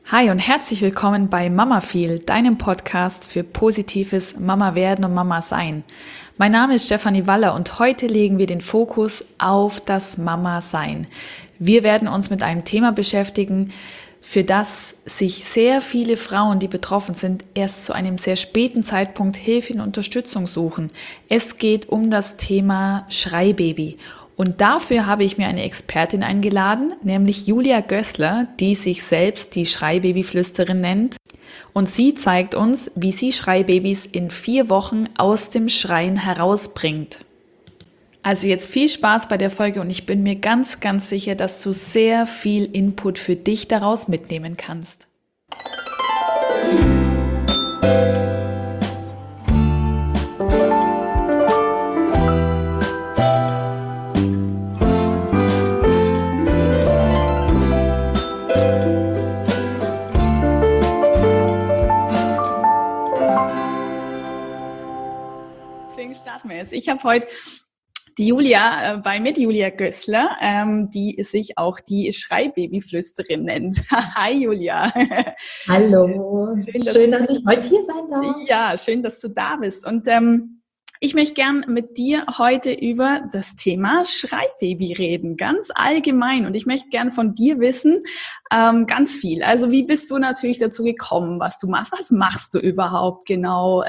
Hi und herzlich willkommen bei Mama Feel, deinem Podcast für positives Mama werden und Mama sein. Mein Name ist Stefanie Waller und heute legen wir den Fokus auf das Mama sein. Wir werden uns mit einem Thema beschäftigen, für das sich sehr viele Frauen, die betroffen sind, erst zu einem sehr späten Zeitpunkt Hilfe und Unterstützung suchen. Es geht um das Thema Schreibaby. Und dafür habe ich mir eine Expertin eingeladen, nämlich Julia Gößler, die sich selbst die Schreibabyflüsterin nennt. Und sie zeigt uns, wie sie Schreibabys in 4 Wochen aus dem Schreien herausbringt. Also jetzt viel Spaß bei der Folge und ich bin mir ganz, ganz sicher, dass du sehr viel Input für dich daraus mitnehmen kannst. Deswegen starten wir jetzt. Ich habe heute die Julia bei mir, die Julia Gößler, die sich auch die Schreibabyflüsterin nennt. Hi Julia. Hallo, schön, dass ich heute hier sein darf. Ja, schön, dass du da bist. Und ich möchte gern mit dir heute über das Thema Schreibbaby reden, ganz allgemein. Und ich möchte gern von dir wissen, ganz viel. Also wie bist du natürlich dazu gekommen, was du machst? Was machst du überhaupt genau?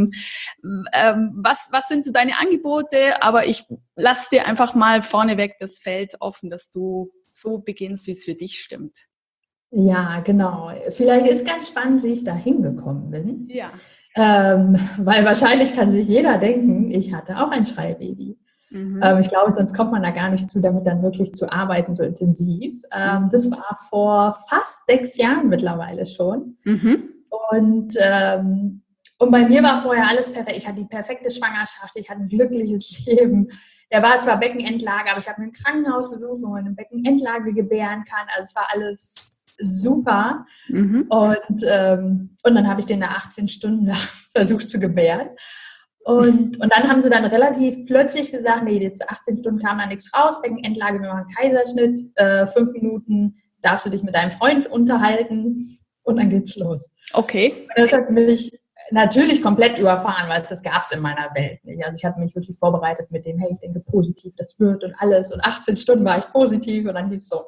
Was sind so deine Angebote? Aber ich lasse dir einfach mal vorneweg das Feld offen, dass du so beginnst, wie es für dich stimmt. Ja, genau. Vielleicht ist ganz spannend, wie ich da hingekommen bin. Ja. Weil wahrscheinlich kann sich jeder denken, ich hatte auch ein Schreibaby. Ich glaube, sonst kommt man da gar nicht zu, damit dann wirklich zu arbeiten, so intensiv. Das war vor fast 6 Jahren mittlerweile schon. Und bei mir war vorher alles perfekt. Ich hatte die perfekte Schwangerschaft, ich hatte ein glückliches Leben. Der war zwar Beckenendlage, aber ich habe mir ein Krankenhaus gesucht, wo man eine Beckenendlage gebären kann. Also es war alles super. Und dann habe ich den nach 18 Stunden versucht zu gebären. Und dann haben sie dann relativ plötzlich gesagt, nee, jetzt 18 Stunden kam da nichts raus, Beckenendlage, wir machen Kaiserschnitt, 5 Minuten darfst du dich mit deinem Freund unterhalten und dann geht's los. Okay. Und das hat mich natürlich komplett überfahren, weil das gab es in meiner Welt nicht. Also ich hatte mich wirklich vorbereitet mit dem, hey, ich denke positiv, das wird und alles. Und 18 Stunden war ich positiv und dann hieß es so,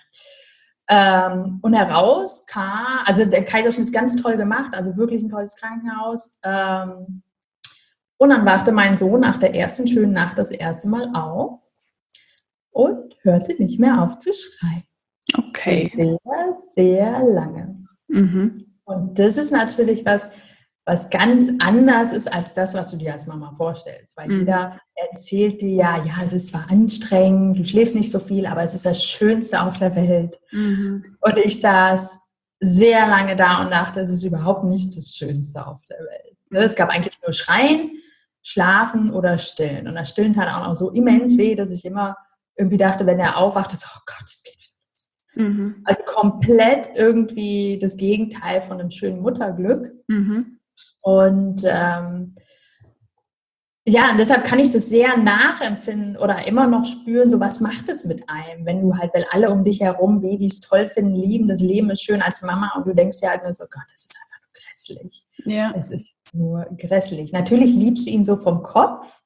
und heraus kam, also der Kaiserschnitt ganz toll gemacht, also wirklich ein tolles Krankenhaus. Und dann wachte mein Sohn nach der ersten schönen Nacht das erste Mal auf und hörte nicht mehr auf zu schreien. Okay. Sehr, sehr lange. Und das ist natürlich was ganz anders ist als das, was du dir als Mama vorstellst. Weil jeder erzählt dir ja, es ist zwar anstrengend, du schläfst nicht so viel, aber es ist das Schönste auf der Welt. Und ich saß sehr lange da und dachte, es ist überhaupt nicht das Schönste auf der Welt. Es gab eigentlich nur Schreien, Schlafen oder Stillen. Und das Stillen tat auch noch so immens weh, dass ich immer irgendwie dachte, wenn er aufwacht, ist, oh Gott, das geht wieder. Also komplett irgendwie das Gegenteil von einem schönen Mutterglück. Und und deshalb kann ich das sehr nachempfinden oder immer noch spüren, so was macht es mit einem, wenn du halt, weil alle um dich herum Babys toll finden, lieben, das Leben ist schön als Mama und du denkst dir halt nur so, Gott, das ist einfach nur grässlich. Ja. Es ist nur grässlich. Natürlich liebst du ihn so vom Kopf,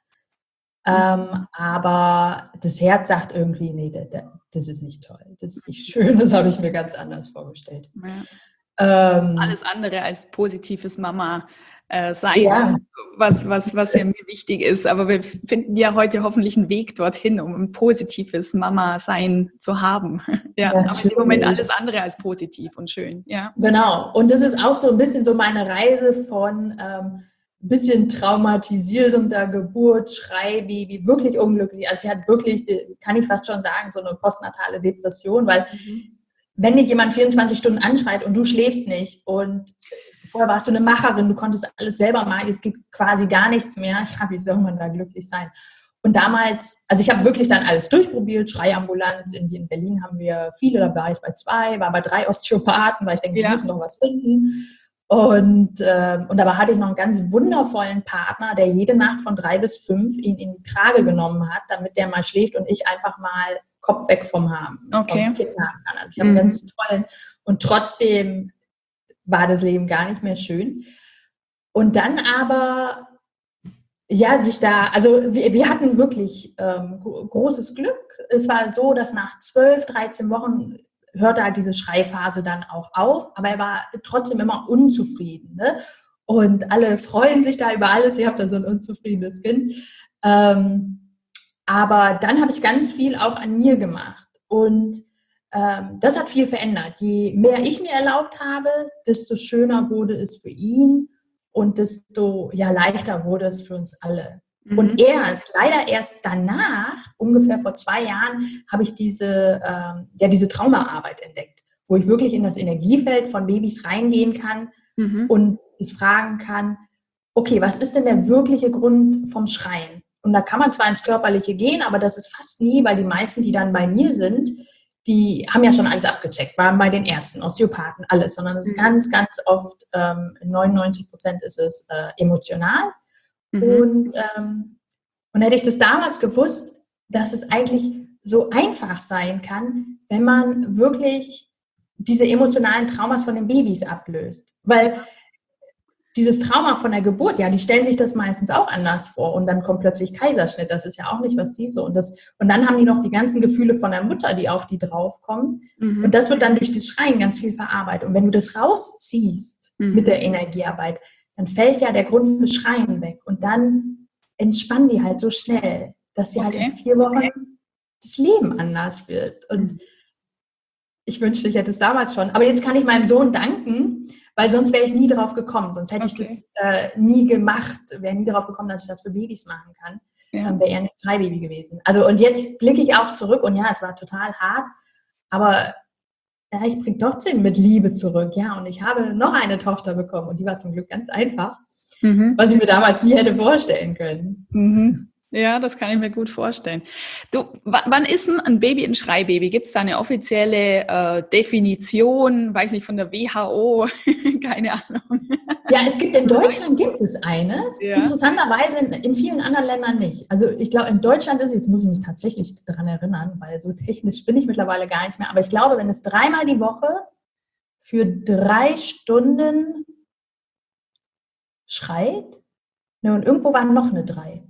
aber das Herz sagt irgendwie, nee, das ist nicht toll, das ist nicht schön, das habe ich mir ganz anders vorgestellt. Ja. Alles andere als positives Mama sein, was ja mir wichtig ist. Aber wir finden ja heute hoffentlich einen Weg dorthin, um ein positives Mama-Sein zu haben. Ja, aber im Moment alles andere als positiv und schön. Ja. Genau. Und das ist auch so ein bisschen so meine Reise von bisschen traumatisierender Geburt, Schreibaby, wirklich unglücklich. Also ich hatte wirklich, kann ich fast schon sagen, so eine postnatale Depression, weil wenn dich jemand 24 Stunden anschreit und du schläfst nicht und vorher warst du eine Macherin, du konntest alles selber machen, jetzt geht quasi gar nichts mehr. Ja, wie soll man da glücklich sein? Und damals, also ich habe wirklich dann alles durchprobiert, Schreiambulanz, in Berlin haben wir viele, da war ich bei 2, war bei 3 Osteopathen, weil ich denke, wir müssen doch was finden. Und dabei hatte ich noch einen ganz wundervollen Partner, der jede Nacht von 3 bis 5 ihn in die Trage genommen hat, damit der mal schläft und ich einfach mal Kopf weg vom Kind haben kann. Also ich habe einen ganz tollen und trotzdem war das Leben gar nicht mehr schön. Und dann aber, ja, also wir hatten wirklich großes Glück. Es war so, dass nach 12, 13 Wochen hörte halt diese Schreiphase dann auch auf, aber er war trotzdem immer unzufrieden. Ne? Und alle freuen sich da über alles, ihr habt da so ein unzufriedenes Kind. Aber dann habe ich ganz viel auch an mir gemacht. Und das hat viel verändert. Je mehr ich mir erlaubt habe, desto schöner wurde es für ihn und desto leichter wurde es für uns alle. Mhm. Und leider erst danach, ungefähr vor 2 Jahren, habe ich diese Traumaarbeit entdeckt, wo ich wirklich in das Energiefeld von Babys reingehen kann und es fragen kann, okay, was ist denn der wirkliche Grund vom Schreien? Und da kann man zwar ins Körperliche gehen, aber das ist fast nie, weil die meisten, die dann bei mir sind, die haben ja schon alles abgecheckt, waren bei den Ärzten, Osteopathen, alles, sondern es ist ganz, ganz oft, 99% ist es emotional. Und hätte ich das damals gewusst, dass es eigentlich so einfach sein kann, wenn man wirklich diese emotionalen Traumas von den Babys ablöst. Weil dieses Trauma von der Geburt, die stellen sich das meistens auch anders vor und dann kommt plötzlich Kaiserschnitt, das ist ja auch nicht, was sie so. Und dann haben die noch die ganzen Gefühle von der Mutter, die auf die draufkommen. Und das wird dann durch das Schreien ganz viel verarbeitet. Und wenn du das rausziehst mit der Energiearbeit, dann fällt ja der Grund für Schreien weg. Und dann entspannen die halt so schnell, dass sie halt in 4 Wochen das Leben anders wird. Und ich wünschte, ich hätte es damals schon. Aber jetzt kann ich meinem Sohn danken, weil sonst wäre ich nie drauf gekommen. Sonst hätte ich das nie gemacht, wäre nie drauf gekommen, dass ich das für Babys machen kann. Wäre er ein Schreibaby gewesen. Also und jetzt blicke ich auch zurück und es war total hart, aber ich bringe trotzdem mit Liebe zurück. Ja, und ich habe noch eine Tochter bekommen und die war zum Glück ganz einfach, was ich mir damals nie hätte vorstellen können. Ja, das kann ich mir gut vorstellen. Du, wann ist ein Baby ein Schreibaby? Gibt es da eine offizielle Definition, weiß nicht, von der WHO? Keine Ahnung. Ja, in Deutschland gibt es eine. Ja. Interessanterweise in vielen anderen Ländern nicht. Also ich glaube, in Deutschland jetzt muss ich mich tatsächlich daran erinnern, weil so technisch bin ich mittlerweile gar nicht mehr. Aber ich glaube, wenn es 3-mal die Woche für 3 Stunden schreit, und irgendwo waren noch eine 3.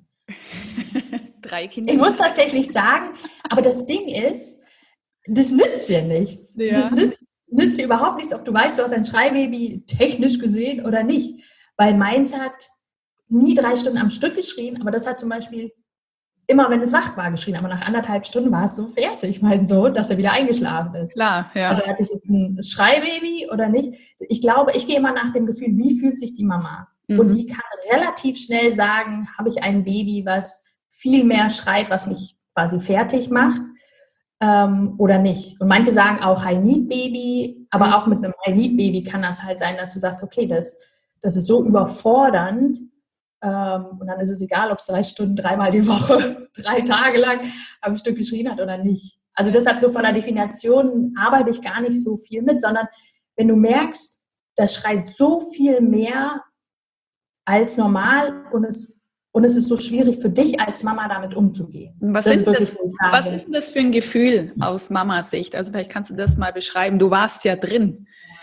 3 Kinder. Ich muss tatsächlich sagen, aber das Ding ist, das nützt ja nichts. Ja. Das nützt dir überhaupt nichts, ob du weißt, du hast ein Schreibaby technisch gesehen oder nicht. Weil meins hat nie 3 Stunden am Stück geschrien, aber das hat zum Beispiel immer, wenn es wach war, geschrien. Aber nach 1,5 Stunden war es so fertig, mein Sohn, dass er wieder eingeschlafen ist. Klar, ja. Also hatte ich jetzt ein Schreibaby oder nicht? Ich glaube, ich gehe immer nach dem Gefühl, wie fühlt sich die Mama? Und die kann relativ schnell sagen, habe ich ein Baby, was viel mehr schreit, was mich quasi fertig macht oder nicht. Und manche sagen auch High-Need-Baby, aber auch mit einem High-Need-Baby kann das halt sein, dass du sagst, okay, das ist so überfordernd und dann ist es egal, ob es 3 Stunden, 3-mal die Woche, 3 Tage lang am Stück geschrien hat oder nicht. Also deshalb so von der Definition arbeite ich gar nicht so viel mit, sondern wenn du merkst, das schreit so viel mehr als normal und es ist so schwierig für dich als Mama damit umzugehen. Was ist denn das für ein Gefühl aus Mamas Sicht? Also vielleicht kannst du das mal beschreiben. Du warst ja drin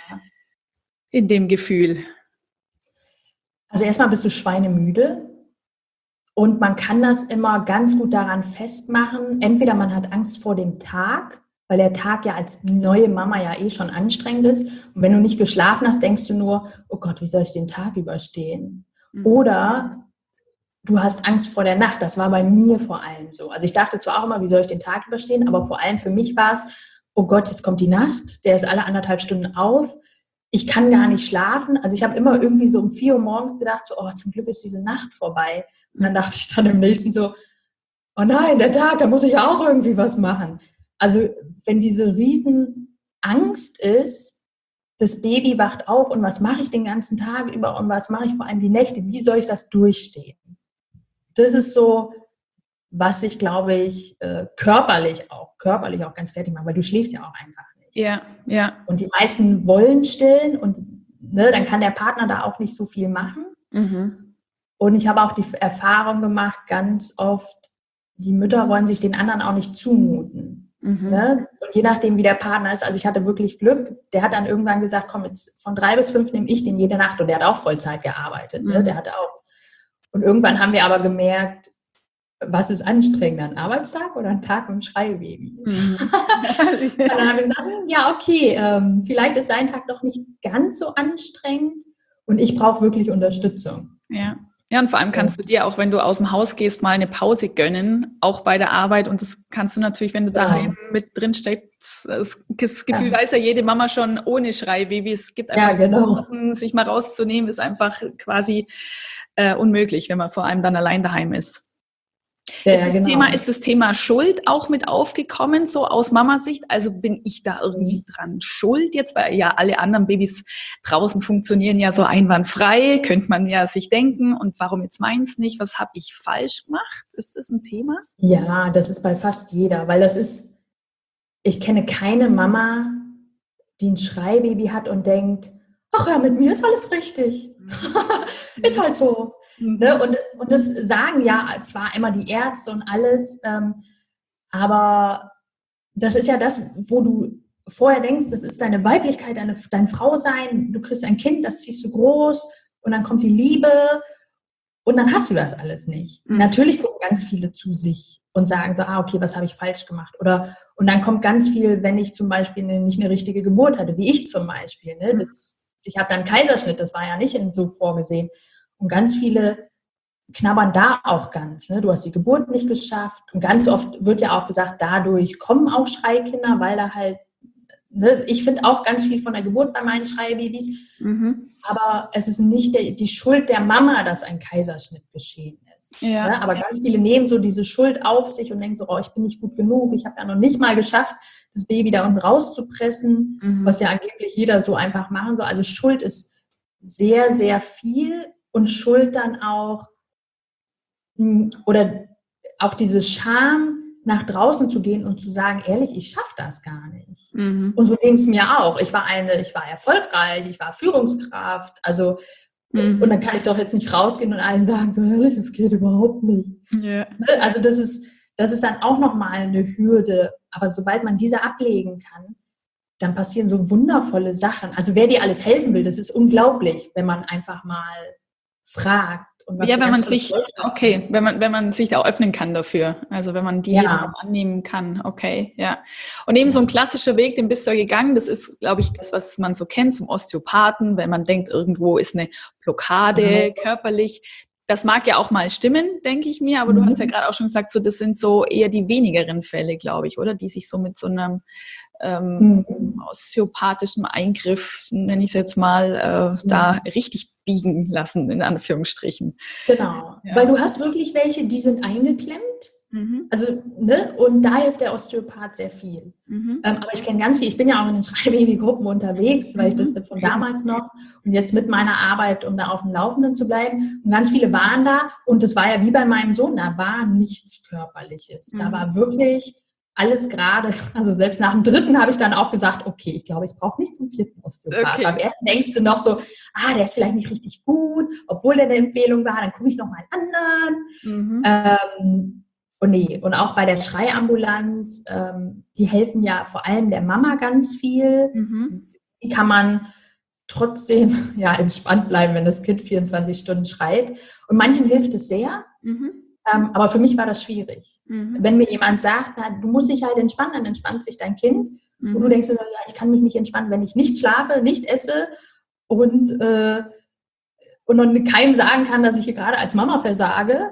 in dem Gefühl. Also erstmal bist du schweinemüde und man kann das immer ganz gut daran festmachen. Entweder man hat Angst vor dem Tag, weil der Tag ja als neue Mama ja schon anstrengend ist. Und wenn du nicht geschlafen hast, denkst du nur, oh Gott, wie soll ich den Tag überstehen? Oder du hast Angst vor der Nacht. Das war bei mir vor allem so. Also ich dachte zwar auch immer, wie soll ich den Tag überstehen, aber vor allem für mich war es, oh Gott, jetzt kommt die Nacht, der ist alle 1,5 Stunden auf, ich kann gar nicht schlafen. Also ich habe immer irgendwie so um 4 Uhr morgens gedacht, so, oh, zum Glück ist diese Nacht vorbei. Und dann dachte ich dann im nächsten so, oh nein, der Tag, da muss ich ja auch irgendwie was machen. Also wenn diese Riesenangst ist, das Baby wacht auf und was mache ich den ganzen Tag über und was mache ich vor allem die Nächte, wie soll ich das durchstehen? Das ist so, was ich, glaube ich, körperlich auch ganz fertig macht, weil du schläfst ja auch einfach nicht. Ja, ja. Und die meisten wollen stillen und dann kann der Partner da auch nicht so viel machen. Und ich habe auch die Erfahrung gemacht, ganz oft, die Mütter wollen sich den anderen auch nicht zumuten. Ne? Und je nachdem, wie der Partner ist, also ich hatte wirklich Glück, der hat dann irgendwann gesagt, komm, jetzt von 3 bis 5 nehme ich den jede Nacht, und der hat auch Vollzeit gearbeitet. Ne? Der hat auch. Und irgendwann haben wir aber gemerkt, was ist anstrengender, ein Arbeitstag oder ein Tag mit dem Schreibaby? Und dann haben wir gesagt, ja, okay, vielleicht ist sein Tag doch nicht ganz so anstrengend und ich brauche wirklich Unterstützung. Ja. Ja, und vor allem kannst du dir auch, wenn du aus dem Haus gehst, mal eine Pause gönnen, auch bei der Arbeit. Und das kannst du natürlich, wenn du daheim mit drin steckst. Das Gefühl weiß ja jede Mama schon ohne Schreibaby. Es gibt einfach sich mal rauszunehmen, ist einfach quasi unmöglich, wenn man vor allem dann allein daheim ist. Ist das Thema Schuld auch mit aufgekommen, so aus Mamas-Sicht? Also bin ich da irgendwie dran schuld jetzt? Weil ja alle anderen Babys draußen funktionieren ja so einwandfrei, könnte man ja sich denken. Und warum jetzt meins nicht? Was habe ich falsch gemacht? Ist das ein Thema? Ja, das ist bei fast jeder, weil ich kenne keine Mama, die ein Schreibaby hat und denkt, ach ja, mit mir ist alles richtig. Ist halt so. Ne? Und das sagen ja zwar immer die Ärzte und alles, aber das ist ja das, wo du vorher denkst, das ist deine Weiblichkeit, dein Frausein, du kriegst ein Kind, das ziehst du groß und dann kommt die Liebe und dann hast du das alles nicht. Natürlich gucken ganz viele zu sich und sagen so, okay, was habe ich falsch gemacht? Und dann kommt ganz viel, wenn ich zum Beispiel nicht eine richtige Geburt hatte, wie ich zum Beispiel. Ne? Ich habe dann einen Kaiserschnitt, das war ja nicht so vorgesehen. Und ganz viele knabbern da auch ganz. Ne? Du hast die Geburt nicht geschafft. Und ganz oft wird ja auch gesagt, dadurch kommen auch Schreikinder, weil da halt, ne? Ich finde auch ganz viel von der Geburt bei meinen Schreibabys. Aber es ist nicht die Schuld der Mama, dass ein Kaiserschnitt geschehen ist. Ja. Ne? Aber ganz viele nehmen so diese Schuld auf sich und denken so, ich bin nicht gut genug. Ich habe ja noch nicht mal geschafft, das Baby da unten rauszupressen, was ja angeblich jeder so einfach machen soll. Also Schuld ist sehr, sehr viel. Und Schuld dann auch, oder auch diese Scham, nach draußen zu gehen und zu sagen, ehrlich, ich schaffe das gar nicht. Und so ging es mir auch. Ich war erfolgreich, ich war Führungskraft, also und dann kann ich doch jetzt nicht rausgehen und allen sagen, so ehrlich, das geht überhaupt nicht. Yeah. Also das ist dann auch nochmal eine Hürde. Aber sobald man diese ablegen kann, dann passieren so wundervolle Sachen. Also wer dir alles helfen will, das ist unglaublich, wenn man einfach mal fragt. Und was wenn man sich da öffnen kann dafür. Also wenn man die annehmen kann, okay, ja. Und eben so ein klassischer Weg, den bist du ja gegangen, das ist, glaube ich, das, was man so kennt zum Osteopathen, wenn man denkt, irgendwo ist eine Blockade körperlich. Das mag ja auch mal stimmen, denke ich mir, aber du hast ja gerade auch schon gesagt, so das sind so eher die wenigeren Fälle, glaube ich, oder? Die sich so mit so einem osteopathischen Eingriff, nenne ich es jetzt mal, da richtig biegen lassen, in Anführungsstrichen. Genau, weil du hast wirklich welche, die sind eingeklemmt, also, ne, und da hilft der Osteopath sehr viel. Aber ich kenne ganz viel, ich bin ja auch in den Schreibaby-Gruppen unterwegs, weil ich das von damals noch und jetzt mit meiner Arbeit, um da auf dem Laufenden zu bleiben, und ganz viele waren da und das war ja wie bei meinem Sohn, da war nichts Körperliches, da war wirklich alles gerade, also selbst nach dem 3. habe ich dann auch gesagt, okay, ich glaube, ich brauche nicht zum 4. Osteopath. Beim 1. denkst du noch so, der ist vielleicht nicht richtig gut, obwohl der eine Empfehlung war, dann gucke ich noch mal einen anderen. Und auch bei der Schreiambulanz, die helfen ja vor allem der Mama ganz viel. Wie kann man trotzdem entspannt bleiben, wenn das Kind 24 Stunden schreit? Und manchen hilft es sehr. Aber für mich war das schwierig. Wenn mir jemand sagt, du musst dich halt entspannen, dann entspannt sich dein Kind. Und du denkst, ich kann mich nicht entspannen, wenn ich nicht schlafe, nicht esse und noch keinem sagen kann, dass ich hier gerade als Mama versage.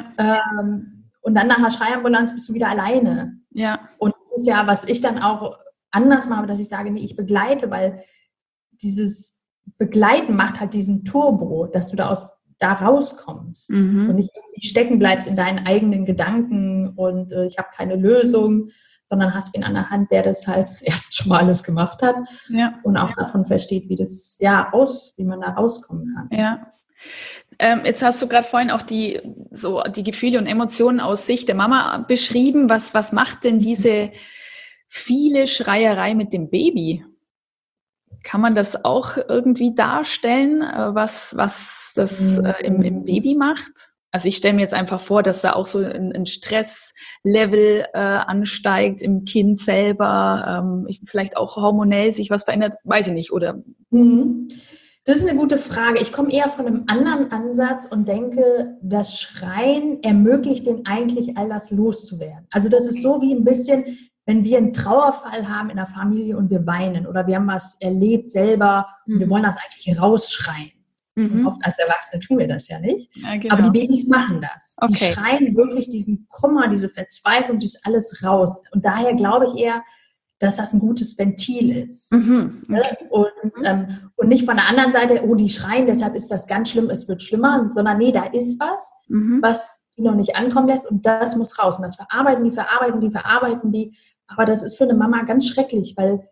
Und dann nach einer Schreiambulanz bist du wieder alleine. Und das ist ja, was ich dann auch anders mache, dass ich sage, nee, ich begleite, weil dieses Begleiten macht halt diesen Turbo, dass du da rauskommst und nicht irgendwie stecken bleibst in deinen eigenen Gedanken und ich habe keine Lösung, sondern hast wen an der Hand, der das halt erst schon mal alles gemacht hat und auch davon versteht, wie man da rauskommen kann. Jetzt hast du gerade vorhin auch die Gefühle und Emotionen aus Sicht der Mama beschrieben. Was macht denn diese viele Schreierei mit dem Baby? Kann man das auch irgendwie darstellen, was das im Baby macht? Also ich stelle mir jetzt einfach vor, dass da auch so ein Stresslevel ansteigt im Kind selber, vielleicht auch hormonell sich was verändert, weiß ich nicht, oder? Mhm. Das ist eine gute Frage. Ich komme eher von einem anderen Ansatz und denke, das Schreien ermöglicht denen eigentlich, all das loszuwerden. Also das ist so wie ein bisschen, wenn wir einen Trauerfall haben in der Familie und wir weinen oder wir haben was erlebt selber und wir wollen das eigentlich rausschreien. Und oft als Erwachsene tun wir das ja nicht. Ja, genau. Aber die Babys machen das. Die Okay. schreien wirklich diesen Kummer, diese Verzweiflung, das alles raus. Und daher glaube ich eher, dass das ein gutes Ventil ist. Okay. Und nicht von der anderen Seite, oh, die schreien, deshalb ist das ganz schlimm, es wird schlimmer, sondern nee, da ist was die noch nicht ankommen lässt und das muss raus. Und das verarbeiten die. Aber das ist für eine Mama ganz schrecklich, weil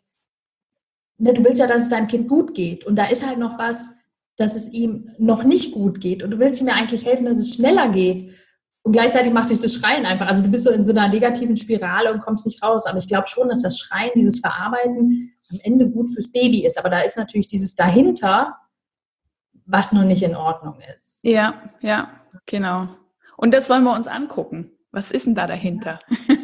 du willst ja, dass es deinem Kind gut geht. Und da ist halt noch was, dass es ihm noch nicht gut geht. Und du willst ihm ja eigentlich helfen, dass es schneller geht. Und gleichzeitig macht dich das Schreien einfach. Also du bist so in so einer negativen Spirale und kommst nicht raus. Aber ich glaube schon, dass das Schreien, dieses Verarbeiten am Ende gut fürs Baby ist. Aber da ist natürlich dieses dahinter, was noch nicht in Ordnung ist. Ja, genau. Und das wollen wir uns angucken. Was ist denn da dahinter?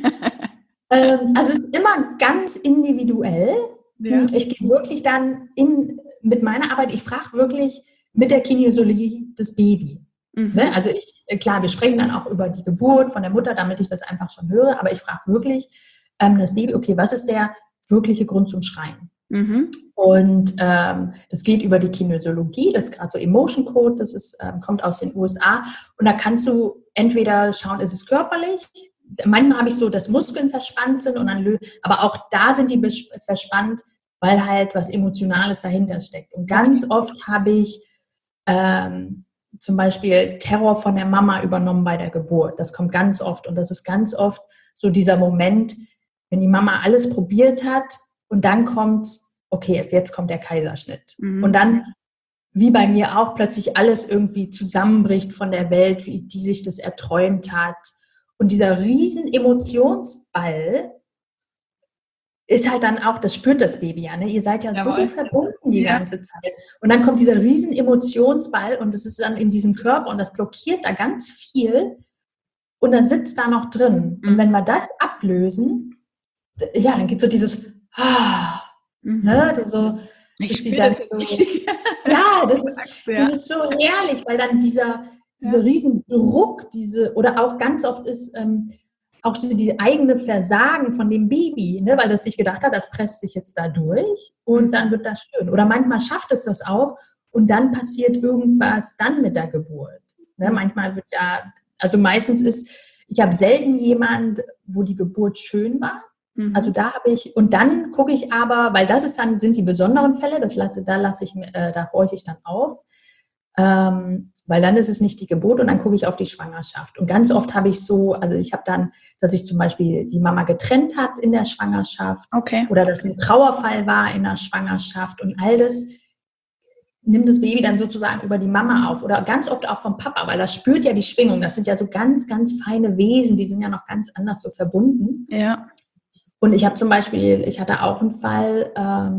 Also es ist immer ganz individuell. Ja. Ich gehe wirklich dann mit meiner Arbeit, ich frage wirklich mit der Kinesiologie das Baby. Also klar, wir sprechen dann auch über die Geburt von der Mutter, damit ich das einfach schon höre, aber ich frage wirklich das Baby, okay, was ist der wirkliche Grund zum Schreien? Und das geht über die Kinesiologie, das ist gerade so Emotion Code, das ist, kommt aus den USA und da kannst du entweder schauen, ist es körperlich? Manchmal habe ich so, dass Muskeln verspannt sind, aber auch da sind die verspannt, weil halt was Emotionales dahinter steckt. Und ganz oft habe ich zum Beispiel Terror von der Mama übernommen bei der Geburt. Das kommt ganz oft. Und das ist ganz oft so dieser Moment, wenn die Mama alles probiert hat und dann kommt, okay, jetzt kommt der Kaiserschnitt. Und dann, wie bei mir auch, plötzlich alles irgendwie zusammenbricht von der Welt, wie die sich das erträumt hat. Und dieser riesen Emotionsball ist halt dann auch, das spürt das Baby ja, ne? Ihr seid ja so verbunden die ganze Zeit. Und dann kommt dieser riesen Emotionsball und das ist dann in diesem Körper und das blockiert da ganz viel und das sitzt da noch drin. Und wenn wir das ablösen, ja, dann geht so dieses ne? So, dass sie dann so, ja, das ist so herrlich, weil dann dieser riesen Druck, oder auch ganz oft ist auch so die eigene Versagen von dem Baby, ne, weil das sich gedacht hat, das presst sich jetzt da durch und dann wird das schön. Oder manchmal schafft es das auch und dann passiert irgendwas dann mit der Geburt. Ne, manchmal wird also meistens ich habe selten jemand, wo die Geburt schön war. Also da und dann gucke ich aber, weil sind die besonderen Fälle, da horche ich dann auf. Weil dann ist es nicht die Geburt und dann gucke ich auf die Schwangerschaft. Und ganz oft habe ich ich habe dann, dass sich zum Beispiel die Mama getrennt hat in der Schwangerschaft oder dass ein Trauerfall war in der Schwangerschaft und all das nimmt das Baby dann sozusagen über die Mama auf oder ganz oft auch vom Papa, weil das spürt ja die Schwingung. Das sind ja so ganz, ganz feine Wesen, die sind ja noch ganz anders so verbunden. Ja. Und ich hatte auch einen Fall,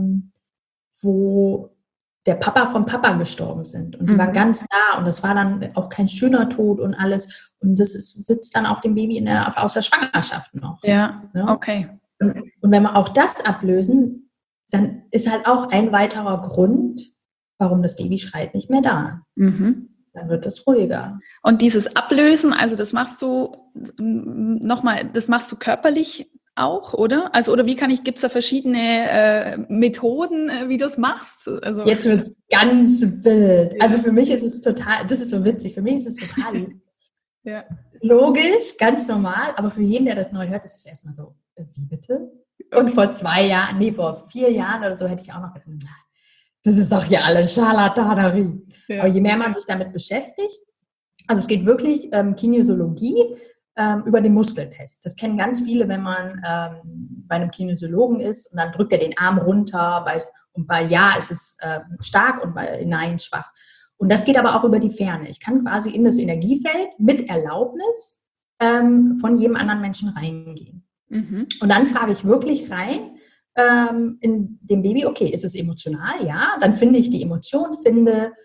wo der Papa vom Papa gestorben sind. Und die waren ganz nah und das war dann auch kein schöner Tod und alles. Und das sitzt dann auf dem Baby aus der Schwangerschaft noch. Ja, okay. Und wenn wir auch das ablösen, dann ist halt auch ein weiterer Grund, warum das Baby schreit, nicht mehr da. Dann wird es ruhiger. Und dieses Ablösen, also das machst du das machst du körperlich auch, oder? Also, oder gibt es da verschiedene Methoden, wie du es machst? Also, jetzt wird es ganz wild. Ja. Also für mich ist es total, das ist so witzig, für mich ist es total logisch, ganz normal, aber für jeden, der das neu hört, ist es erstmal so, wie bitte? Und vor 4 Jahren oder so hätte ich auch noch gedacht, das ist doch hier alles Scharlatanerie. Ja. Aber je mehr man sich damit beschäftigt, also es geht wirklich Kinesiologie, über den Muskeltest. Das kennen ganz viele, wenn man bei einem Kinesiologen ist und dann drückt er den Arm runter und bei Ja ist es stark und bei Nein schwach. Und das geht aber auch über die Ferne. Ich kann quasi in das Energiefeld mit Erlaubnis von jedem anderen Menschen reingehen. Und dann frage ich wirklich rein in dem Baby, okay, ist es emotional? Ja, dann finde ich die Emotion,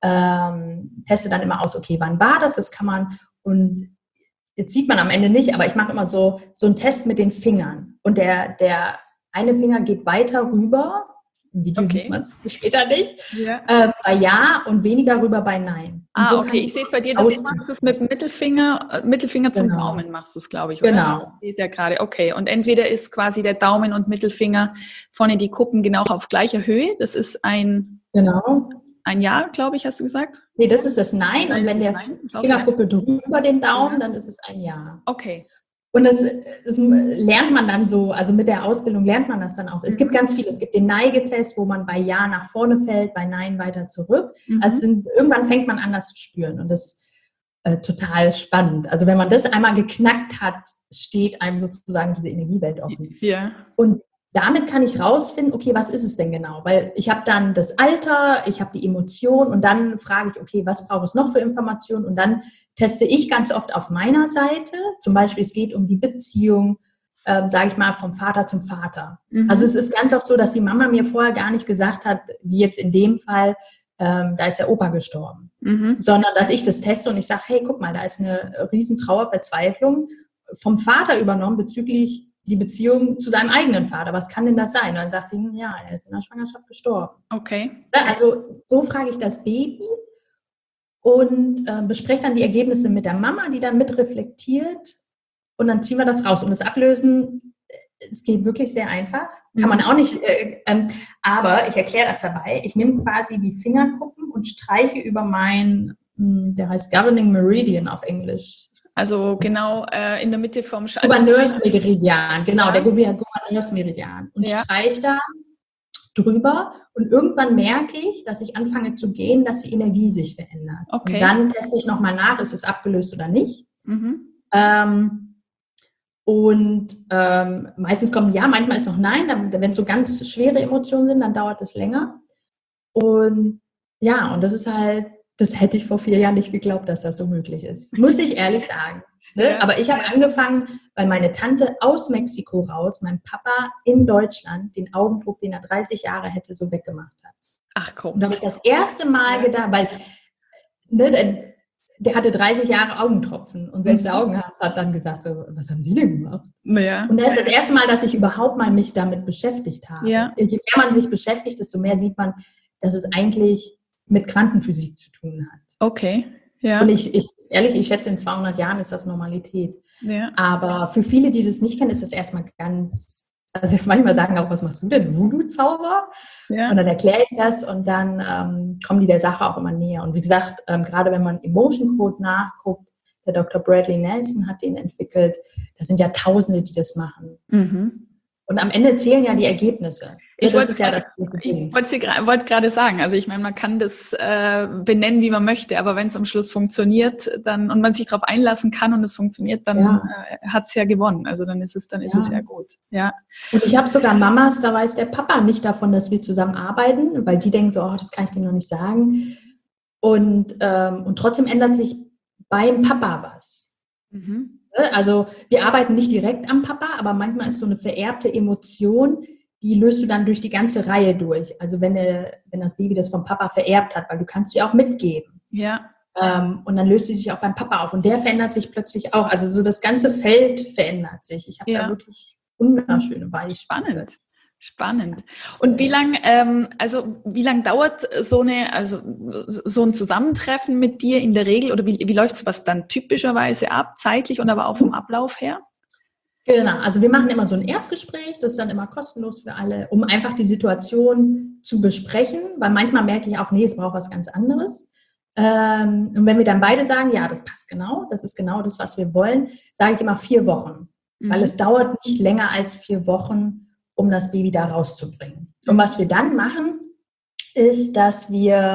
teste dann immer aus, okay, wann war das? Das kann man, und jetzt sieht man am Ende nicht, aber ich mache immer so einen Test mit den Fingern. Und der eine Finger geht weiter rüber. Im Video sieht man es später nicht. Ja. Bei Ja und weniger rüber bei Nein. Und so okay. Ich sehe es bei dir, das machst du es mit dem Mittelfinger zum Daumen machst du es, glaube ich. Oder? Genau. Ich sehe es ja gerade. Okay. Und entweder ist quasi der Daumen und Mittelfinger vorne die Kuppen genau auf gleicher Höhe. Das ist ein Ja, glaube ich, hast du gesagt? Nee, das ist das Nein. Und wenn der Fingerkuppe drüber den Daumen, dann ist es ein Ja. Okay. Und das lernt man dann so, also mit der Ausbildung lernt man das dann auch. Es gibt ganz viele. Es gibt den Neigetest, wo man bei Ja nach vorne fällt, bei Nein weiter zurück. Also irgendwann fängt man an, das zu spüren. Und das ist total spannend. Also wenn man das einmal geknackt hat, steht einem sozusagen diese Energiewelt offen. Ja. Und damit kann ich rausfinden, okay, was ist es denn genau? Weil ich habe dann das Alter, ich habe die Emotion und dann frage ich, okay, was braucht es noch für Informationen? Und dann teste ich ganz oft auf meiner Seite. Zum Beispiel, es geht um die Beziehung, sage ich mal, vom Vater zum Vater. Also es ist ganz oft so, dass die Mama mir vorher gar nicht gesagt hat, wie jetzt in dem Fall, da ist der Opa gestorben. Sondern, dass ich das teste und ich sage, hey, guck mal, da ist eine riesen Trauer, Verzweiflung vom Vater übernommen bezüglich die Beziehung zu seinem eigenen Vater. Was kann denn das sein? Und dann sagt sie, ja, er ist in der Schwangerschaft gestorben. Okay. Also so frage ich das Baby und bespreche dann die Ergebnisse mit der Mama, die dann mitreflektiert und dann ziehen wir das raus. Und das Ablösen, es geht wirklich sehr einfach. Kann man auch nicht, aber ich erkläre das dabei. Ich nehme quasi die Fingerkuppen und streiche über der heißt Governing Meridian auf Englisch. Also genau in der Mitte vom Gouverneursmeridian, genau, der Gouverneursmeridian. Und streiche da drüber und irgendwann merke ich, dass ich anfange zu gehen, dass die Energie sich verändert. Okay. Und dann teste ich nochmal nach, ist es abgelöst oder nicht. Meistens kommt Ja, manchmal ist noch Nein. Wenn es so ganz schwere Emotionen sind, dann dauert es länger. Und ja, und das ist halt, das hätte ich vor 4 Jahren nicht geglaubt, dass das so möglich ist. Muss ich ehrlich sagen. Ne? Ja. Aber ich habe angefangen, weil meine Tante aus Mexiko raus, mein Papa in Deutschland, den Augendruck, den er 30 Jahre hätte, so weggemacht hat. Ach komm. Und da habe ich das erste Mal gedacht, weil der hatte 30 Jahre Augentropfen und selbst der Augenarzt hat dann gesagt, so, was haben Sie denn gemacht? Ja. Und das ist das erste Mal, dass ich überhaupt mal mich damit beschäftigt habe. Ja. Je mehr man sich beschäftigt, desto mehr sieht man, dass es eigentlich mit Quantenphysik zu tun hat. Okay, ja. Und ich schätze, in 200 Jahren ist das Normalität. Ja. Aber für viele, die das nicht kennen, ist das erstmal ganz, also manchmal sagen auch, was machst du denn, Voodoo-Zauber? Ja. Und dann erkläre ich das und dann kommen die der Sache auch immer näher. Und wie gesagt, gerade wenn man Emotion Code nachguckt, der Dr. Bradley Nelson hat den entwickelt, das sind ja Tausende, die das machen. Und am Ende zählen ja die Ergebnisse. Ich wollte gerade sagen, also ich meine, man kann das benennen, wie man möchte, aber wenn es am Schluss funktioniert dann und man sich darauf einlassen kann und es funktioniert, dann hat es ja gewonnen. Also dann ist es ja gut. Ja. Und ich habe sogar Mamas, da weiß der Papa nicht davon, dass wir zusammen arbeiten, weil die denken so, das kann ich dem noch nicht sagen. Und trotzdem ändert sich beim Papa was. Also wir arbeiten nicht direkt am Papa, aber manchmal ist so eine vererbte Emotion, die löst du dann durch die ganze Reihe durch. Also wenn das Baby das vom Papa vererbt hat, weil du kannst sie auch mitgeben. Ja. Und dann löst sie sich auch beim Papa auf und der verändert sich plötzlich auch. Also so das ganze Feld verändert sich. Ich habe da wirklich wunderschöne Beispiele. Spannend. Und wie lang dauert so ein Zusammentreffen mit dir in der Regel oder wie läuft sowas dann typischerweise ab, zeitlich und aber auch vom Ablauf her? Genau, also wir machen immer so ein Erstgespräch, das ist dann immer kostenlos für alle, um einfach die Situation zu besprechen, weil manchmal merke ich auch, nee, es braucht was ganz anderes. Und wenn wir dann beide sagen, ja, das passt genau, das ist genau das, was wir wollen, sage ich immer 4 Wochen, weil es dauert nicht länger als 4 Wochen, um das Baby da rauszubringen. Und was wir dann machen, ist, dass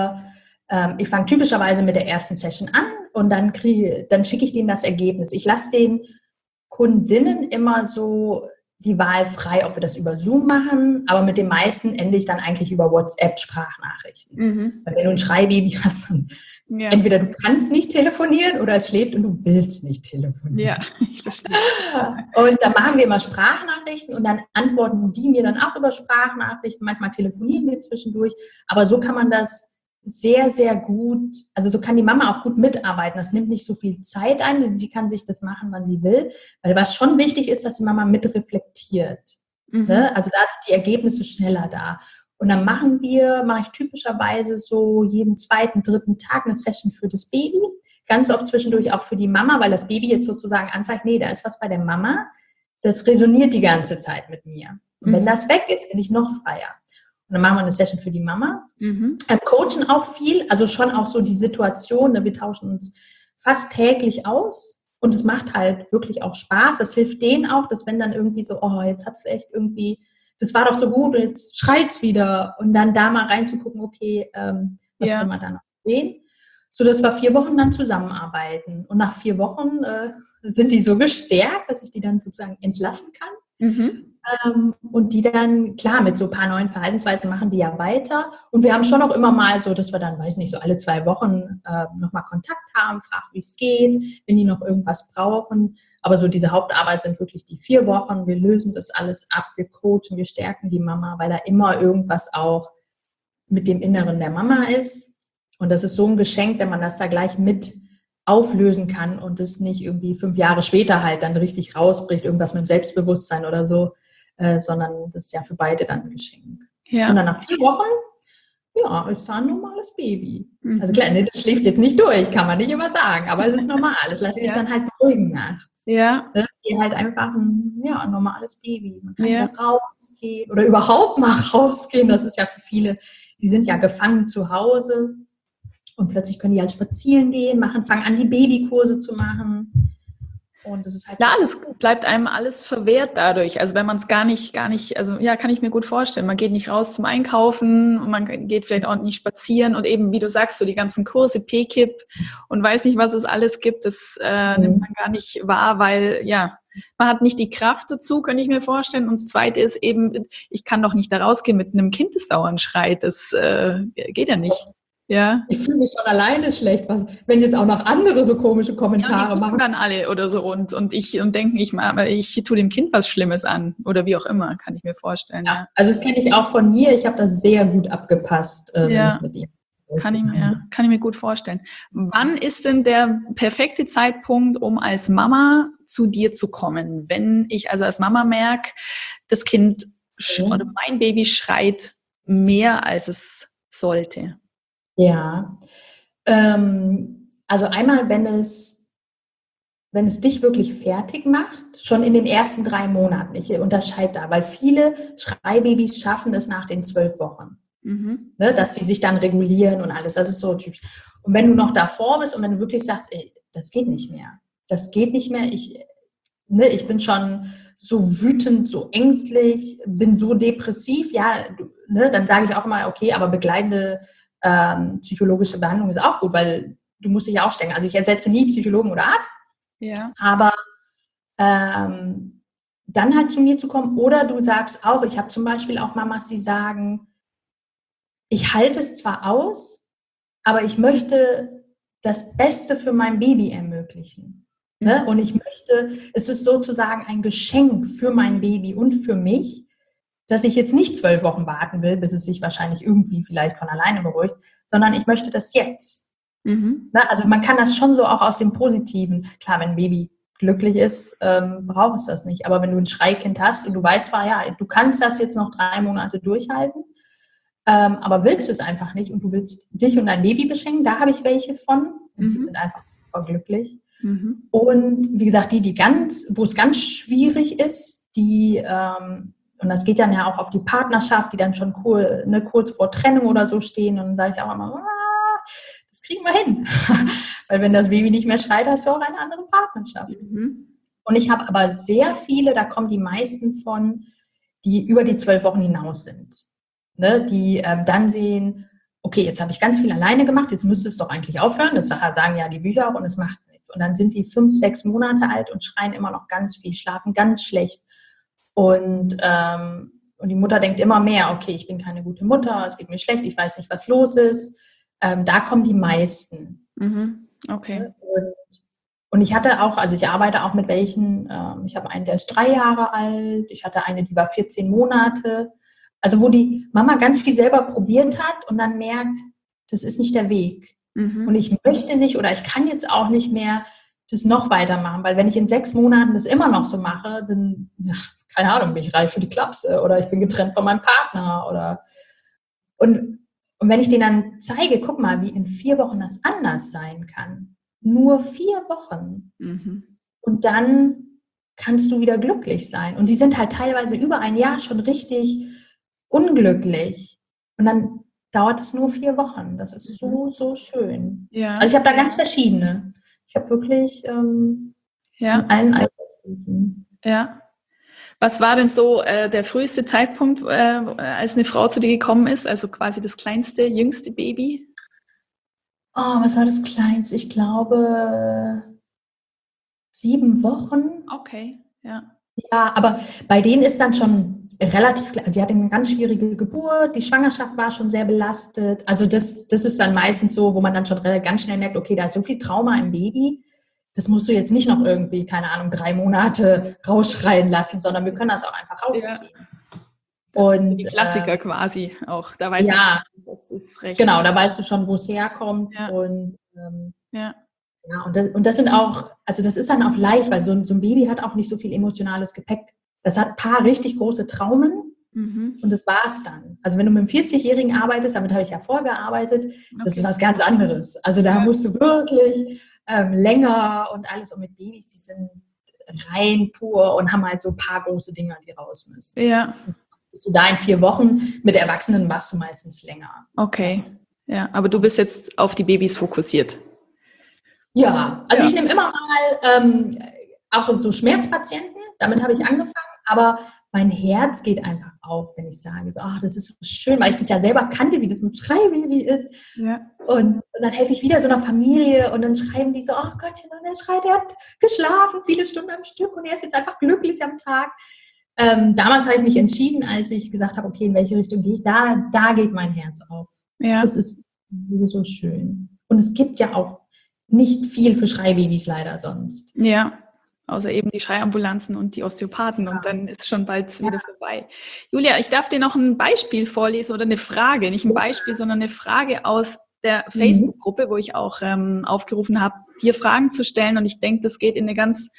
ich fange typischerweise mit der ersten Session an und dann schicke ich denen das Ergebnis. Ich lasse den Kundinnen immer so die Wahl frei, ob wir das über Zoom machen, aber mit den meisten ende ich dann eigentlich über WhatsApp-Sprachnachrichten. Weil wenn du ein Schreibaby hast, dann entweder du kannst nicht telefonieren oder es schläft und du willst nicht telefonieren. Ja, ich verstehe. Und dann machen wir immer Sprachnachrichten und dann antworten die mir dann auch über Sprachnachrichten. Manchmal telefonieren wir zwischendurch, aber so kann man das sehr, sehr gut, also so kann die Mama auch gut mitarbeiten. Das nimmt nicht so viel Zeit ein, sie kann sich das machen, wann sie will. Weil was schon wichtig ist, dass die Mama mitreflektiert. Ne? Also da sind die Ergebnisse schneller da. Und dann mache ich typischerweise so jeden zweiten, dritten Tag eine Session für das Baby. Ganz oft zwischendurch auch für die Mama, weil das Baby jetzt sozusagen anzeigt, nee, da ist was bei der Mama. Das resoniert die ganze Zeit mit mir. Und wenn das weg ist, bin ich noch freier. Und dann machen wir eine Session für die Mama. Coachen auch viel, also schon auch so die Situation, ne? Wir tauschen uns fast täglich aus und es macht halt wirklich auch Spaß. Das hilft denen auch, dass wenn dann irgendwie so, oh, jetzt hat es echt irgendwie, das war doch so gut und jetzt schreit's wieder. Und dann da mal reinzugucken, okay, was können wir da noch sehen? So dass wir 4 Wochen dann zusammenarbeiten. Und nach 4 Wochen sind die so gestärkt, dass ich die dann sozusagen entlassen kann. Und die dann, klar, mit so ein paar neuen Verhaltensweisen machen die ja weiter. Und wir haben schon auch immer mal so, dass wir dann, weiß nicht, so alle 2 Wochen nochmal Kontakt haben, fragen, wie es geht, wenn die noch irgendwas brauchen. Aber so diese Hauptarbeit sind wirklich die 4 Wochen. Wir lösen das alles ab, wir coachen, wir stärken die Mama, weil da immer irgendwas auch mit dem Inneren der Mama ist. Und das ist so ein Geschenk, wenn man das da gleich mit auflösen kann und es nicht irgendwie 5 Jahre später halt dann richtig rausbricht, irgendwas mit dem Selbstbewusstsein oder so, sondern das ist ja für beide dann ein Geschenk. Ja. Und dann nach 4 Wochen, ja, ist da ein normales Baby. Also klar, ne, das schläft jetzt nicht durch, kann man nicht immer sagen, aber es ist normal. Es lässt sich dann halt beruhigen nachts. Ja. Die halt einfach ein normales Baby. Man kann wieder rausgehen oder überhaupt mal rausgehen. Das ist ja für viele, die sind ja gefangen zu Hause. Und plötzlich können die halt spazieren gehen, fangen an, die Babykurse zu machen. Und das ist halt klar, das bleibt einem alles verwehrt dadurch. Also wenn man es gar nicht, also ja, kann ich mir gut vorstellen. Man geht nicht raus zum Einkaufen und man geht vielleicht auch nicht spazieren und eben, wie du sagst, so die ganzen Kurse, PKIP und weiß nicht, was es alles gibt, das nimmt man gar nicht wahr, weil ja, man hat nicht die Kraft dazu, könnte ich mir vorstellen. Und das Zweite ist eben, ich kann doch nicht da rausgehen mit einem Kind, das dauernd schreit. Das geht ja nicht. Ja. Ich fühle mich schon alleine schlecht, wenn jetzt auch noch andere so komische Kommentare die machen. dann alle oder so und denken, ich tue dem Kind was Schlimmes an oder wie auch immer, kann ich mir vorstellen. Ja. Also das kenne ich auch von mir. Ich habe das sehr gut abgepasst, wenn ich mit ihm. Kann ich mir gut vorstellen. Wann ist denn der perfekte Zeitpunkt, um als Mama zu dir zu kommen? Wenn ich also als Mama merke, das Kind oder mein Baby schreit mehr, als es sollte. Ja, also einmal, wenn es dich wirklich fertig macht, schon in den ersten 3 Monaten. Ich unterscheide da, weil viele Schreibabys schaffen es nach den 12 Wochen, ne, dass sie sich dann regulieren und alles. Das ist so typisch. Und wenn du noch davor bist und wenn du wirklich sagst, ey, das geht nicht mehr, ich bin schon so wütend, so ängstlich, bin so depressiv, dann sage ich auch immer, okay, aber begleitende psychologische Behandlung ist auch gut, weil du musst dich ja auch stecken. Also ich ersetze nie Psychologen oder Arzt, aber dann halt zu mir zu kommen oder du sagst auch, ich habe zum Beispiel auch Mamas, die sagen, ich halte es zwar aus, aber ich möchte das Beste für mein Baby ermöglichen. Ne? Und es ist sozusagen ein Geschenk für mein Baby und für mich, dass ich jetzt nicht 12 Wochen warten will, bis es sich wahrscheinlich irgendwie vielleicht von alleine beruhigt, sondern ich möchte das jetzt. Also man kann das schon so auch aus dem Positiven, klar, wenn ein Baby glücklich ist, braucht es das nicht, aber wenn du ein Schreikind hast und du weißt zwar, ja, du kannst das jetzt noch 3 Monate durchhalten, aber willst es einfach nicht und du willst dich und dein Baby beschenken, da habe ich welche von und sie sind einfach super glücklich. Und wie gesagt, wo es ganz schwierig ist, und das geht dann ja auch auf die Partnerschaft, die dann schon kurz vor Trennung oder so stehen. Und dann sage ich auch immer, das kriegen wir hin. Weil wenn das Baby nicht mehr schreit, hast du auch eine andere Partnerschaft. Und ich habe aber sehr viele, da kommen die meisten von, die über die 12 Wochen hinaus sind. Ne? Die dann sehen, okay, jetzt habe ich ganz viel alleine gemacht, jetzt müsste es doch eigentlich aufhören. Das sagen ja die Bücher auch und es macht nichts. Und dann sind die 5, 6 Monate alt und schreien immer noch ganz viel, schlafen ganz schlecht. Und die Mutter denkt immer mehr, okay, ich bin keine gute Mutter, es geht mir schlecht, ich weiß nicht, was los ist. Da kommen die meisten. Okay. Und ich hatte auch, also ich arbeite auch mit welchen, ich habe einen, der ist 3 Jahre alt, ich hatte eine, die war 14 Monate. Also wo die Mama ganz viel selber probiert hat und dann merkt, das ist nicht der Weg. Mhm. Und ich möchte nicht oder ich kann jetzt auch nicht mehr das noch weitermachen, weil wenn ich in 6 Monaten das immer noch so mache, dann, ja, keine Ahnung, bin ich reif für die Klapse oder ich bin getrennt von meinem Partner oder und wenn ich denen dann zeige, guck mal, wie in 4 Wochen das anders sein kann. Nur 4 Wochen. Mhm. Und dann kannst du wieder glücklich sein. Und die sind halt teilweise über ein Jahr schon richtig unglücklich. Und dann dauert es nur 4 Wochen. Das ist so, so schön. Ja. Also ich habe da ganz verschiedene. Ich habe wirklich in allen Altersstufen. Ja. Was war denn so der früheste Zeitpunkt, als eine Frau zu dir gekommen ist? Also quasi das kleinste, jüngste Baby? Oh, was war das Kleinste? Ich glaube 7 Wochen. Okay, ja. Ja, aber bei denen ist dann schon relativ klar, die hatte eine ganz schwierige Geburt, die Schwangerschaft war schon sehr belastet. Also das ist dann meistens so, wo man dann schon ganz schnell merkt, okay, da ist so viel Trauma im Baby, das musst du jetzt nicht noch irgendwie, keine Ahnung, 3 Monate rausschreien lassen, sondern wir können das auch einfach rausziehen. Ja. Das Und sind die Klassiker quasi auch. Da weiß ja, man, das ist recht. Genau, da weißt du schon, wo es herkommt. Ja. Und ja. ja, und das sind auch, also das ist dann auch leicht, weil so ein Baby hat auch nicht so viel emotionales Gepäck. Das hat ein paar richtig große Traumen und das war's dann. Also wenn du mit einem 40-Jährigen arbeitest, damit habe ich ja vorgearbeitet, das ist was ganz anderes. Also da musst du wirklich länger und alles. Und mit Babys, die sind rein pur und haben halt so ein paar große Dinger, die raus müssen. Ja. Bist du da in 4 Wochen, mit Erwachsenen warst du meistens länger. Okay, ja, aber du bist jetzt auf die Babys fokussiert. Ja, also ich nehme immer mal auch so Schmerzpatienten, damit habe ich angefangen, aber mein Herz geht einfach auf, wenn ich sage, so, ach, das ist so schön, weil ich das ja selber kannte, wie das mit Schreibaby ist. Ja. Und dann helfe ich wieder so einer Familie und dann schreiben die so, ach Gottchen, und er schreit, er hat geschlafen, viele Stunden am Stück und er ist jetzt einfach glücklich am Tag. Damals habe ich mich entschieden, als ich gesagt habe, okay, in welche Richtung gehe ich, da geht mein Herz auf. Ja. Das ist so schön. Und es gibt ja auch nicht viel für Schreibabys leider sonst. Ja, außer eben die Schreiambulanzen und die Osteopathen und dann ist schon bald wieder vorbei. Julia, ich darf dir noch ein Beispiel vorlesen oder eine Frage, nicht ein Beispiel, sondern eine Frage aus der Facebook-Gruppe, wo ich auch aufgerufen habe, dir Fragen zu stellen und ich denke, das geht in eine ganz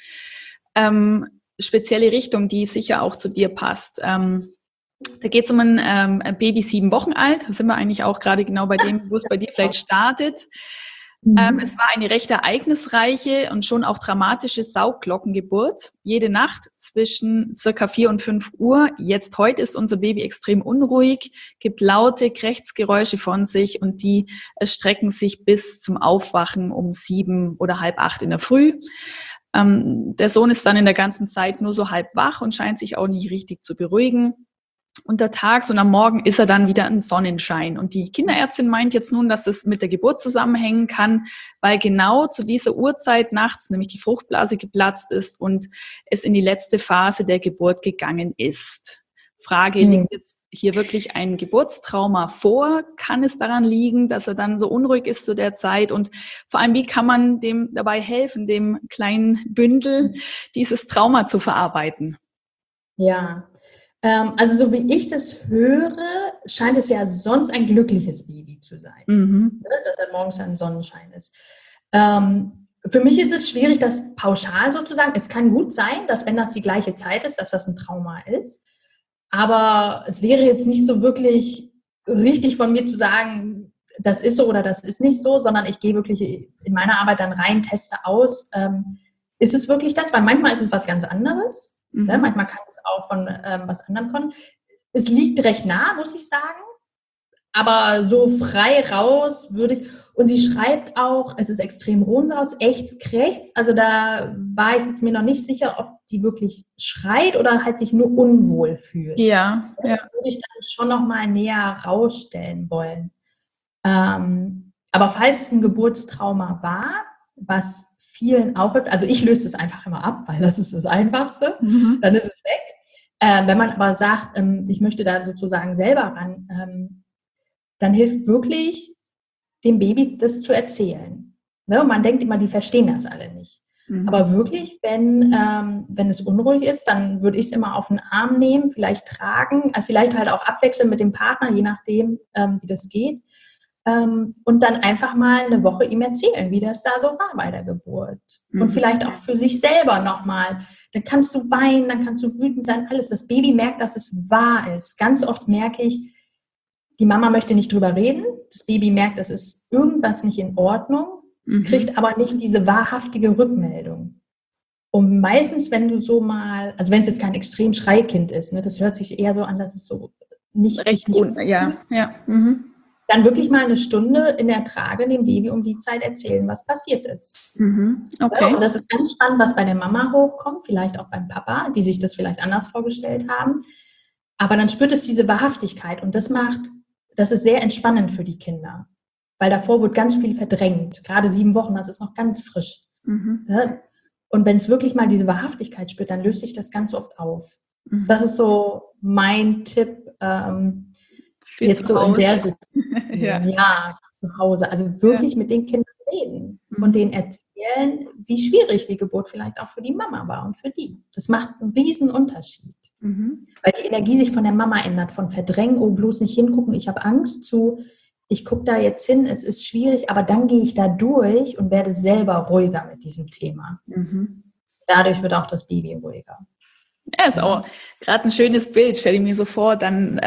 spezielle Richtung, die sicher auch zu dir passt. Da geht es um ein Baby 7 Wochen alt, da sind wir eigentlich auch gerade genau bei dem, wo es bei dir vielleicht startet. Es war eine recht ereignisreiche und schon auch dramatische Sauglockengeburt. Jede Nacht zwischen circa 4 und 5 Uhr. Heute ist unser Baby extrem unruhig, gibt laute Krächzgeräusche von sich und die erstrecken sich bis zum Aufwachen um 7 oder halb 8 in der Früh. Der Sohn ist dann in der ganzen Zeit nur so halb wach und scheint sich auch nicht richtig zu beruhigen. Untertags und am Morgen ist er dann wieder ein Sonnenschein. Und die Kinderärztin meint jetzt nun, dass es mit der Geburt zusammenhängen kann, weil genau zu dieser Uhrzeit nachts nämlich die Fruchtblase geplatzt ist und es in die letzte Phase der Geburt gegangen ist. Frage, liegt jetzt hier wirklich ein Geburtstrauma vor? Kann es daran liegen, dass er dann so unruhig ist zu der Zeit? Und vor allem, wie kann man dem dabei helfen, dem kleinen Bündel dieses Trauma zu verarbeiten? Ja, also so wie ich das höre, scheint es ja sonst ein glückliches Baby zu sein, dass er morgens ein Sonnenschein ist. Für mich ist es schwierig, das pauschal sozusagen. Es kann gut sein, dass wenn das die gleiche Zeit ist, dass das ein Trauma ist. Aber es wäre jetzt nicht so wirklich richtig von mir zu sagen, das ist so oder das ist nicht so, sondern ich gehe wirklich in meiner Arbeit dann rein, teste aus, ist es wirklich das? Weil manchmal ist es was ganz anderes. Ne? Manchmal kann es auch von was anderem kommen. Es liegt recht nah, muss ich sagen. Aber so frei raus würde ich, und sie schreibt auch, es ist extrem rund raus, echt krächzt. Also da war ich jetzt mir noch nicht sicher, ob die wirklich schreit oder halt sich nur unwohl fühlt. Ja. Das würde ich dann schon nochmal näher rausstellen wollen. Aber falls es ein Geburtstrauma war, was vielen auch hilft, also ich löse es einfach immer ab, weil das ist das Einfachste, dann ist es weg. Wenn man aber sagt, ich möchte da sozusagen selber ran, dann hilft wirklich, dem Baby das zu erzählen. Ne? Und man denkt immer, die verstehen das alle nicht. Aber wirklich, wenn es unruhig ist, dann würde ich es immer auf den Arm nehmen, vielleicht tragen, vielleicht halt auch abwechseln mit dem Partner, je nachdem, wie das geht. Und dann einfach mal eine Woche ihm erzählen, wie das da so war bei der Geburt. Und vielleicht auch für sich selber nochmal. Dann kannst du weinen, dann kannst du wütend sein, alles. Das Baby merkt, dass es wahr ist. Ganz oft merke ich, die Mama möchte nicht drüber reden. Das Baby merkt, es ist irgendwas nicht in Ordnung, kriegt aber nicht diese wahrhaftige Rückmeldung. Und meistens, wenn du so mal, also wenn es jetzt kein extrem Schreikind ist, ne, das hört sich eher so an, dass es so nicht... Recht gut, ja. Dann wirklich mal eine Stunde in der Trage dem Baby um die Zeit erzählen, was passiert ist. Okay. Ja, und das ist ganz spannend, was bei der Mama hochkommt, vielleicht auch beim Papa, die sich das vielleicht anders vorgestellt haben. Aber dann spürt es diese Wahrhaftigkeit und das ist sehr entspannend für die Kinder. Weil davor wird ganz viel verdrängt. Gerade 7 Wochen, das ist noch ganz frisch. Ja? Und wenn es wirklich mal diese Wahrhaftigkeit spürt, dann löst sich das ganz oft auf. Das ist so mein Tipp, jetzt so in der Situation. Ja, zu Hause. Also wirklich mit den Kindern reden und denen erzählen, wie schwierig die Geburt vielleicht auch für die Mama war und für die. Das macht einen riesen Unterschied. Weil die Energie sich von der Mama ändert, von Verdrängen, oh, bloß nicht hingucken, ich habe Angst, zu, ich gucke da jetzt hin, es ist schwierig, aber dann gehe ich da durch und werde selber ruhiger mit diesem Thema. Dadurch wird auch das Baby ruhiger. Ja, ist auch gerade ein schönes Bild, stelle ich mir so vor, dann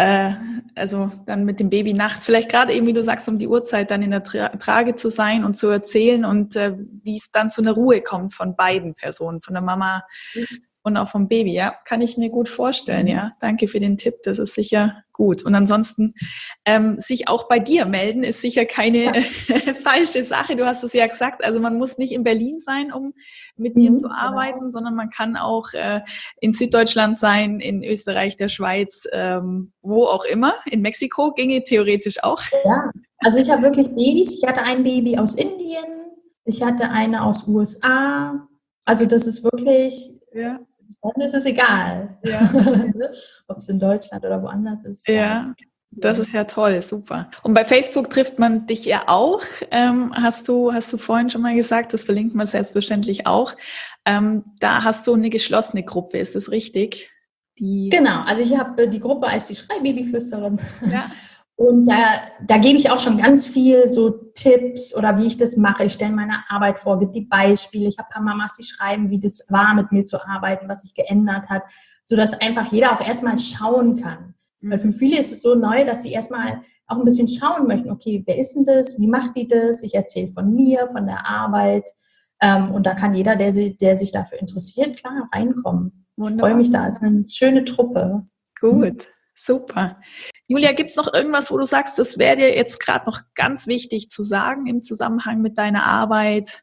mit dem Baby nachts, vielleicht gerade eben, wie du sagst, um die Uhrzeit dann in der Trage zu sein und zu erzählen und wie es dann zu einer Ruhe kommt von beiden Personen, von der Mama und auch vom Baby, ja, kann ich mir gut vorstellen, ja. Danke für den Tipp, das ist sicher gut. Und ansonsten sich auch bei dir melden, ist sicher keine falsche Sache. Du hast es ja gesagt, also man muss nicht in Berlin sein, um mit dir zu arbeiten, sondern man kann auch in Süddeutschland sein, in Österreich, der Schweiz, wo auch immer. In Mexiko ginge theoretisch auch. Ja, also ich habe wirklich Babys. Ich hatte ein Baby aus Indien, ich hatte eine aus USA. Also das ist wirklich... Ja. Dann ist es egal, ob es in Deutschland oder woanders ist. Ja, das ist ja toll, super. Und bei Facebook trifft man dich ja auch. Hast du vorhin schon mal gesagt, das verlinkt man selbstverständlich auch. Da hast du eine geschlossene Gruppe, ist das richtig? Genau, also ich habe die Gruppe als die Schreibabyflüsterin. Ja. Und da gebe ich auch schon ganz viel so Tipps oder wie ich das mache. Ich stelle meine Arbeit vor, gebe die Beispiele. Ich habe ein paar Mamas, die schreiben, wie das war, mit mir zu arbeiten, was sich geändert hat, sodass einfach jeder auch erstmal schauen kann. Weil für viele ist es so neu, dass sie erstmal auch ein bisschen schauen möchten, okay, wer ist denn das, wie macht die das? Ich erzähle von mir, von der Arbeit. Und da kann jeder, der sich dafür interessiert, klar, reinkommen. Wunderbar. Ich freue mich da, es ist eine schöne Truppe. Gut. Super. Julia, gibt es noch irgendwas, wo du sagst, das wäre dir jetzt gerade noch ganz wichtig zu sagen im Zusammenhang mit deiner Arbeit,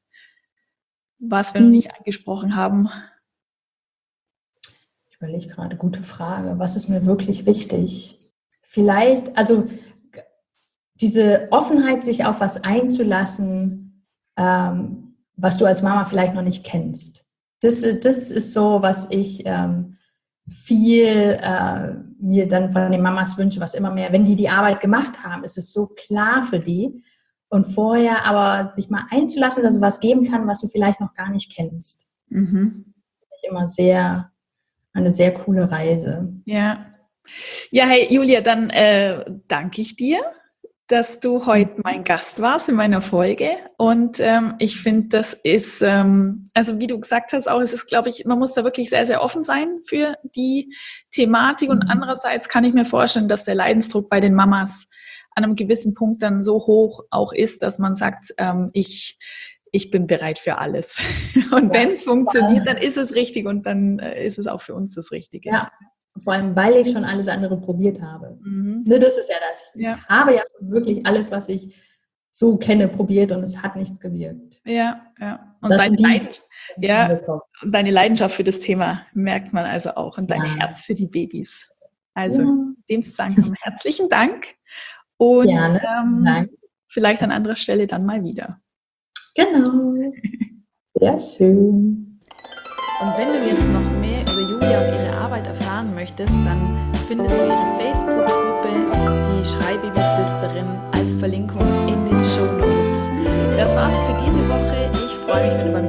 was wir noch nicht angesprochen haben? Ich überlege gerade, gute Frage. Was ist mir wirklich wichtig? Vielleicht, also diese Offenheit, sich auf was einzulassen, was du als Mama vielleicht noch nicht kennst. Das ist so, was ich... viel mir dann von den Mamas wünsche, was immer mehr, wenn die Arbeit gemacht haben, ist es so klar für die und vorher aber sich mal einzulassen, dass es was geben kann, was du vielleicht noch gar nicht kennst. Immer eine sehr coole Reise. Ja, hey Julia, dann danke ich dir, dass du heute mein Gast warst in meiner Folge und ich finde, das ist, also wie du gesagt hast, auch es ist, glaube ich, man muss da wirklich sehr, sehr offen sein für die Thematik und andererseits kann ich mir vorstellen, dass der Leidensdruck bei den Mamas an einem gewissen Punkt dann so hoch auch ist, dass man sagt, ich bin bereit für alles und wenn es funktioniert, dann ist es richtig und dann ist es auch für uns das Richtige. Ja. Vor allem, weil ich schon alles andere probiert habe. Ne, das ist ja das. Ich habe ja wirklich alles, was ich so kenne, probiert und es hat nichts gewirkt. Ja. Und deine Leidenschaft für das Thema merkt man also auch und dein Herz für die Babys. Also dem zusammen herzlichen Dank und vielleicht an anderer Stelle dann mal wieder. Genau. Sehr schön. Und wenn du jetzt noch mehr über Julia und ihre Arbeit erfahren möchtest, dann findest du ihre Facebook-Gruppe, die Schreibabyflüsterin, als Verlinkung in den Shownotes. Das war's für diese Woche. Ich freue mich, wenn du